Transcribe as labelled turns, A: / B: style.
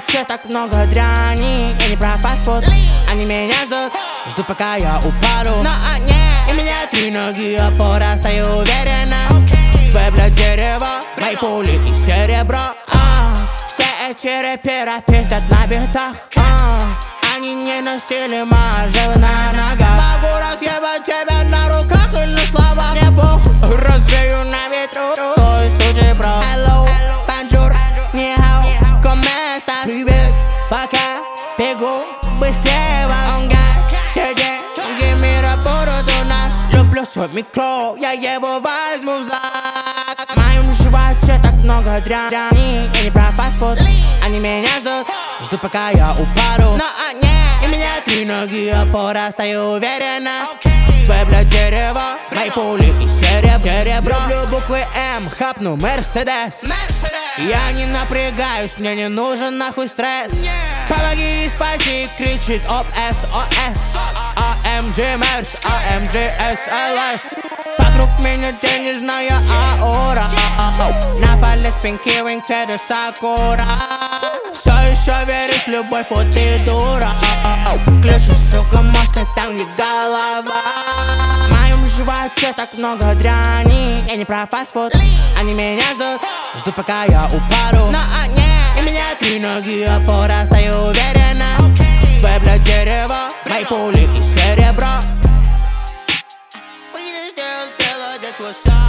A: животе так много дряни. Я не про фастфуд, они меня ждут пока я упаду. Но они и меня 3 ноги опора, стою уверенно. Вебля дерево, мои пули и серебро. Все эти рэперы пиздят на битах. Они не носили мажелы на ногах. Могу разъебать тебя на руках или на словах. Мне похуй, развею на ветру твой случай, бро. Hello, bonjour, ni hao, como estás? Привет, пока, бегу быстрее вас. Он гад, все деньги работают у нас. Люблю свой микро, я его возьму за. В моем животе так много дряни. Я не про фастфуд, они меня ждут пока я упаду. Но они и меня 3 ноги опора, стою уверенно. Вебля дерево, мои пули и серебро. Люблю буквы М, хапну Мерседес. Я не напрягаюсь, мне не нужен нахуй стресс. Помоги и спаси, кричит об SOS. AMG Мерс, AMG SLS. Вокруг меня денежная аура. На поле спинкиринг, Теда Сакура. Все еще веришь, любовь, вот ты дура. Включи, сука, мозг, там где голова. В моем животе так много дряни. Я не про фастфуд, они меня ждут пока я упаду. Но они и меня 3 ноги опора, стою уверенно. Вебля дерево, мои пули и серебро. What's up?